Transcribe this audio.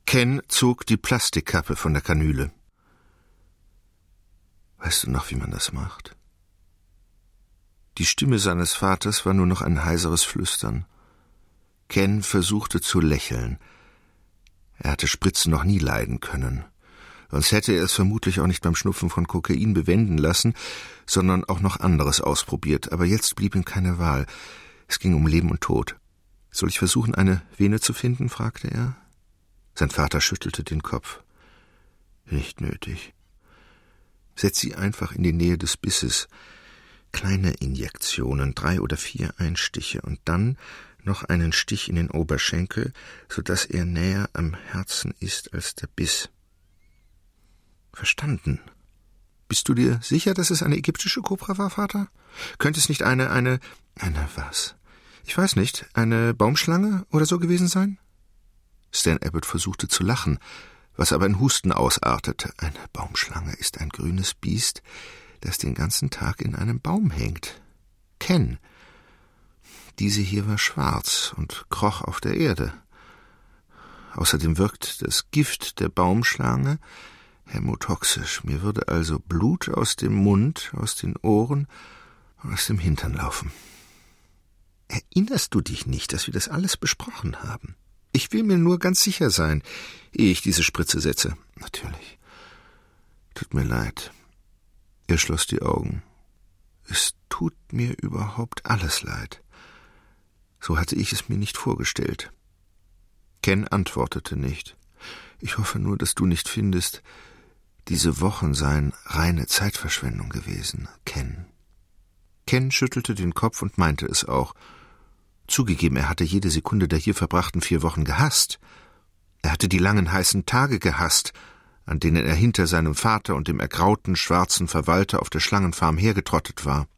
Ken zog die Plastikkappe von der Kanüle. »Weißt du noch, wie man das macht?« Die Stimme seines Vaters war nur noch ein heiseres Flüstern. Ken versuchte zu lächeln. Er hatte Spritzen noch nie leiden können. Sonst hätte er es vermutlich auch nicht beim Schnupfen von Kokain bewenden lassen, sondern auch noch anderes ausprobiert. Aber jetzt blieb ihm keine Wahl. Es ging um Leben und Tod. »Soll ich versuchen, eine Vene zu finden?« fragte er. Sein Vater schüttelte den Kopf. »Nicht nötig. Setz sie einfach in die Nähe des Bisses. Kleine Injektionen, 3 oder 4 Einstiche und dann noch einen Stich in den Oberschenkel, sodass er näher am Herzen ist als der Biss.« »Verstanden. Bist du dir sicher, dass es eine ägyptische Kobra war, Vater? Könnte es nicht eine was? Ich weiß nicht, eine Baumschlange oder so gewesen sein?« Stan Abbott versuchte zu lachen, was aber in Husten ausartete. »Eine Baumschlange ist ein grünes Biest, das den ganzen Tag in einem Baum hängt. Ken. Diese hier war schwarz und kroch auf der Erde. Außerdem wirkt das Gift der Baumschlange hämotoxisch. Mir würde also Blut aus dem Mund, aus den Ohren und aus dem Hintern laufen.« »Erinnerst du dich nicht, dass wir das alles besprochen haben? Ich will mir nur ganz sicher sein, ehe ich diese Spritze setze.« »Natürlich. Tut mir leid.« Er schloss die Augen. »Es tut mir überhaupt alles leid. So hatte ich es mir nicht vorgestellt.« Ken antwortete nicht. »Ich hoffe nur, dass du nicht findest, diese Wochen seien reine Zeitverschwendung gewesen, Ken.« Ken schüttelte den Kopf und meinte es auch. Zugegeben, er hatte jede Sekunde der hier verbrachten 4 Wochen gehasst. Er hatte die langen, heißen Tage gehasst, an denen er hinter seinem Vater und dem ergrauten, schwarzen Verwalter auf der Schlangenfarm hergetrottet war.